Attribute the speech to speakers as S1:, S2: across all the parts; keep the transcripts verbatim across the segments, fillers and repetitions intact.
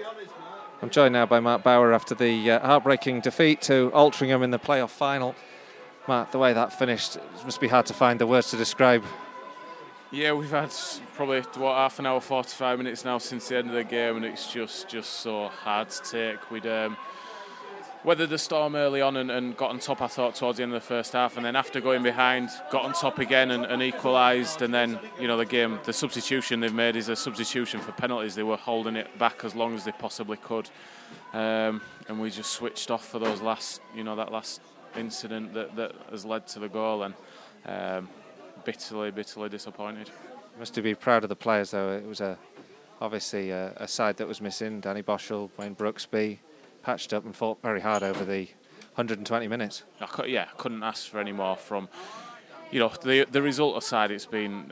S1: I'm joined now by Mark Bauer after the uh, heartbreaking defeat to Altrincham in the playoff final. Mark, the way that finished, it must be hard to find the words to describe.
S2: Yeah, we've had probably what half an hour, forty-five minutes now since the end of the game, and it's just just so hard to take. We'd um, weathered the storm early on and, and got on top, I thought, towards the end of the first half, and then after going behind, got on top again and, and equalised. And then, you know, the game, the substitution they've made is a substitution for penalties. They were holding it back as long as they possibly could, um, and we just switched off for those last, you know, that last incident that, that has led to the goal, and um, bitterly, bitterly disappointed.
S1: You must be proud of the players, though. It was a obviously a, a side that was missing. Danny Boschel, Wayne Brooksby, patched up and fought very hard over the one hundred twenty minutes.
S2: I could, yeah, couldn't ask for any more from, you know, the the result aside. It's been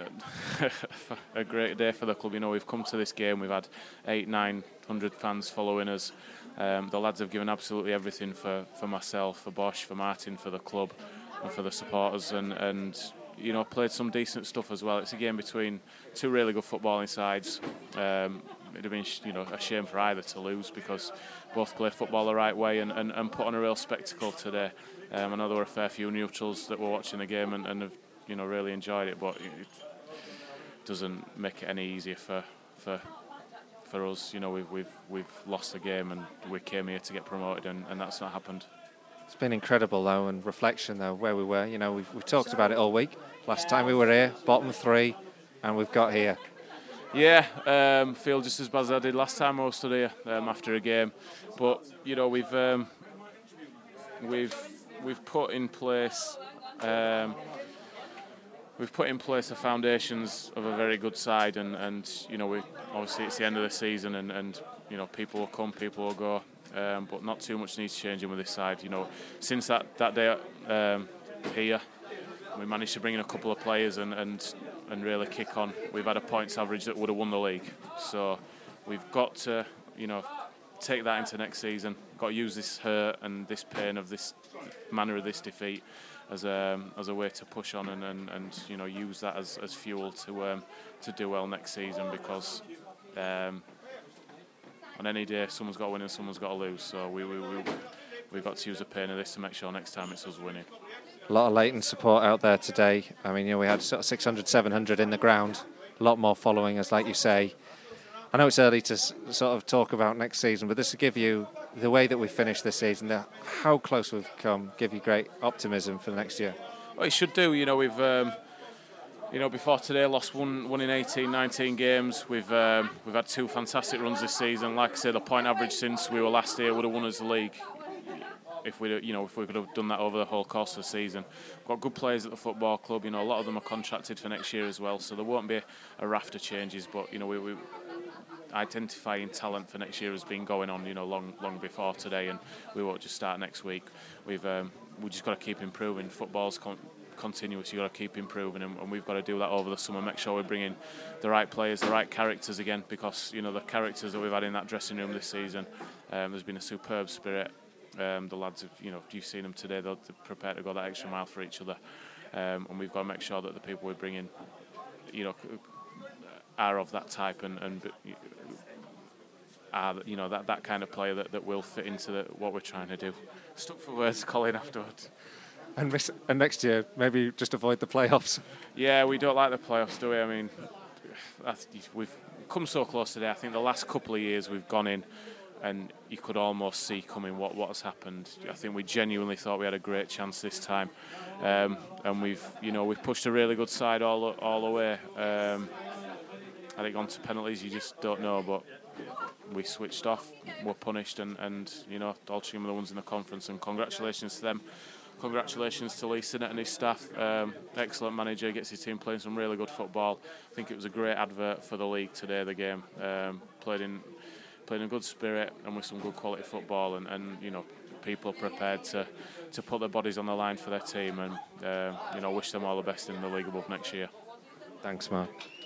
S2: a great day for the club. You know, we've come to this game. We've had eight, nine hundred fans following us. Um, the lads have given absolutely everything for, for myself, for Bosch, for Martin, for the club, and for the supporters, and and you know, played some decent stuff as well. It's a game between two really good footballing sides. Um, it'd have been, you know, a shame for either to lose, because both played football the right way and, and, and put on a real spectacle today. Um, I know there were a fair few neutrals that were watching the game and, and have, you know, really enjoyed it, but it doesn't make it any easier for for for us. You know, we've we've we've lost the game, and we came here to get promoted, and, and that's not happened.
S1: It's been incredible, though, and reflection, though, where we were. You know, we've, we've talked about it all week. Last time we were here, bottom three, and we've got here.
S2: Yeah, um, feel just as bad as I did last time I was stood here um, after a game. But you know, we've um, we've we've put in place um, we've put in place the foundations of a very good side, and, and you know, we obviously it's the end of the season, and, and you know, people will come, people will go. Um, but not too much needs changing with this side. You know, since that, that day um, here, we managed to bring in a couple of players and, and and really kick on. We've had a points average that would have won the league. So we've got to, you know, take that into next season. Got to use this hurt and this pain of this manner of this defeat as a as a way to push on and, and, and you know, use that as, as fuel to um, to do well next season, because. Um, On any day, someone's got to win and someone's got to lose. So we we we we've got to use the pain of this to make sure next time it's us winning.
S1: A lot of latent support out there today. I mean, you know, we had sort of six hundred, seven hundred in the ground. A lot more following us, like you say. I know it's early to s- sort of talk about next season, but this will give you the way that we finished this season, the, how close we've come, give you great optimism for the next year.
S2: Well, it should do. You know, we've. Um, You know, before today, lost one, one in eighteen, nineteen games. We've um, we've had two fantastic runs this season. Like I said, the point average since we were last year would have won us the league if we, you know, if we could have done that over the whole course of the season. We've got good players at the football club. You know, a lot of them are contracted for next year as well, so there won't be a, a raft of changes. But you know, we, we identifying talent for next year has been going on, you know, long long before today, and we won't just start next week. We've um, we just got to keep improving. Football's con- continuous. You've got to keep improving, and, and we've got to do that over the summer. Make sure we bring in the right players, the right characters again, because you know the characters that we've had in that dressing room this season. Um, there's been a superb spirit. Um, the lads have, you know, you've seen them today. They're prepared to go that extra mile for each other, um, and we've got to make sure that the people we bring in, you know, are of that type and and are, you know, that that kind of player that, that will fit into the, what we're trying to do. Stuck for words, Colin, afterwards.
S1: And, miss, and next year, maybe just avoid the playoffs.
S2: Yeah, we don't like the playoffs, do we? I mean, that's, we've come so close today. I think the last couple of years we've gone in and you could almost see coming what, what has happened. I think we genuinely thought we had a great chance this time. Um, and we've, you know, we've pushed a really good side all, all the way. Um, I think on to penalties, you just don't know, but we switched off, were punished, and, and you know, Altrincham are the ones in the conference, and congratulations to them. Congratulations to Lee Sinnott and his staff. Um, excellent manager, gets his team playing some really good football. I think it was a great advert for the league today, the game. Um, played in played in a good spirit and with some good quality football, and, and you know, people are prepared to, to put their bodies on the line for their team, and uh, you know, wish them all the best in the league above next year.
S1: Thanks, Mark.